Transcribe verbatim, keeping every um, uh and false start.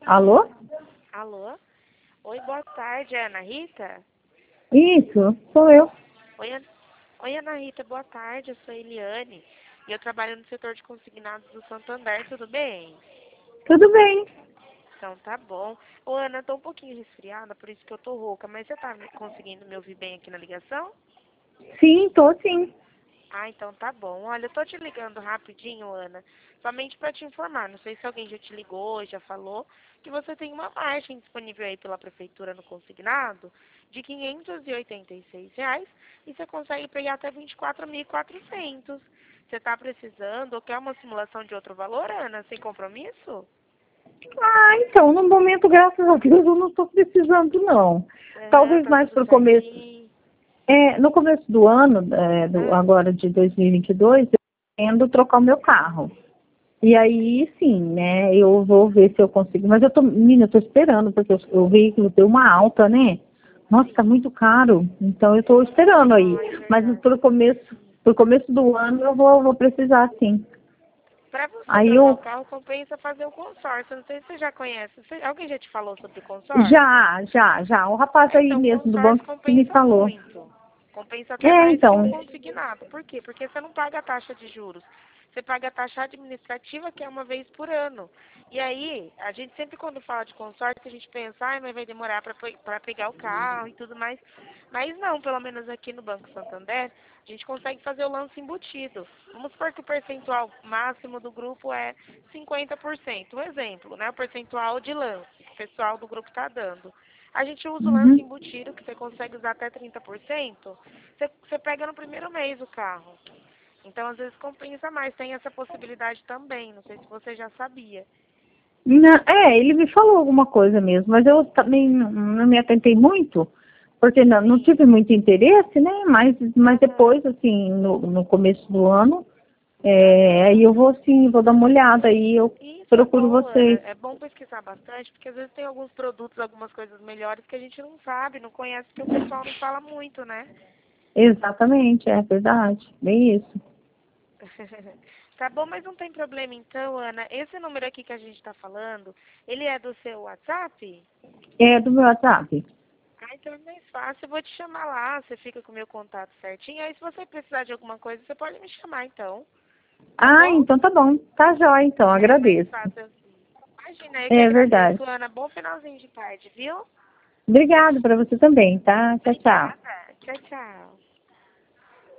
Alô? Alô? Oi, boa tarde, é a Ana Rita? Isso, sou eu. Oi, An- Oi, Ana Rita, boa tarde, eu sou a Eliane e eu trabalho no setor de consignados do Santander, tudo bem? Tudo bem. Então tá bom. Ô, Ana, eu tô um pouquinho resfriada, por isso que eu tô rouca, mas você tá me- conseguindo me ouvir bem aqui na ligação? Sim, tô sim. Ah, então tá bom. Olha, eu tô te ligando rapidinho, Ana, somente para te informar. Não sei se alguém já te ligou, já falou, que você tem uma margem disponível aí pela prefeitura no consignado de quinhentos e oitenta e seis reais e você consegue pegar até vinte e quatro mil e quatrocentos. Você tá precisando ou quer uma simulação de outro valor, Ana, sem compromisso? Ah, então, no momento, graças a Deus, eu não estou precisando, não. Aham, Talvez tá mais tudo para o começo. certinho. É, no começo do ano, é, do, Ah, agora de dois mil e vinte e dois, eu pretendo trocar o meu carro. E aí, sim, né, eu vou ver se eu consigo. Mas eu tô, menina, eu tô esperando, porque o, o veículo deu uma alta, né? Nossa, tá sim. muito caro. Então, eu tô esperando aí. Ai, Mas verdade. pro começo, pro começo do ano, eu vou, vou precisar, sim. Para você Aí trocar o eu, carro, compensa fazer o consórcio. Não sei se você já conhece. Você- alguém já te falou sobre consórcio? já, já, já. O rapaz É, aí então, o mesmo do consórcio banco que me compensa falou. muito. Compensa até É, mais que um então. consignado. Por quê? Porque você não paga a taxa de juros. Você paga a taxa administrativa, que é uma vez por ano. E aí, a gente sempre quando fala de consórcio, a gente pensa, ai, mas vai demorar para pegar o carro e tudo mais. Mas não, pelo menos aqui no Banco Santander, a gente consegue fazer o lance embutido. Vamos supor que o percentual máximo do grupo é cinquenta por cento. Um exemplo, né? O percentual de lance que o pessoal do grupo está dando. A gente usa o lance Uhum. embutido, que você consegue usar até trinta por cento. Você, você pega no primeiro mês o carro. Então, às vezes, compensa mais. Tem essa possibilidade também. Não sei se você já sabia. Na- é, ele me falou alguma coisa mesmo, mas eu também não, não me atentei muito, porque não, não Sim. tive muito interesse, né? Mas, mas Aham. depois, assim, no, no começo do ano, é, aí Aham. eu vou sim, vou dar uma olhada, aí eu Isso é procuro bom, Ana. vocês. É bom pesquisar bastante, porque às vezes tem alguns produtos, algumas coisas melhores que a gente não sabe, não conhece, porque o pessoal não fala muito, né? Exatamente, é verdade, bem isso. Tá bom, mas não tem problema então, Ana. Esse número aqui que a gente tá falando, ele é do seu WhatsApp? É do meu WhatsApp. Ah, então é mais fácil. Eu vou te chamar lá, você fica com o meu contato certinho. Aí se você precisar de alguma coisa, você pode me chamar então. Tá Ah, bom? então tá bom, tá jóia então, É mais agradeço. fácil assim. Imagina, eu que É verdade. agradeço, Ana. Bom finalzinho de tarde, viu? Obrigada para você também, tá? Tchau, tchau. Obrigada. Tchau, tchau.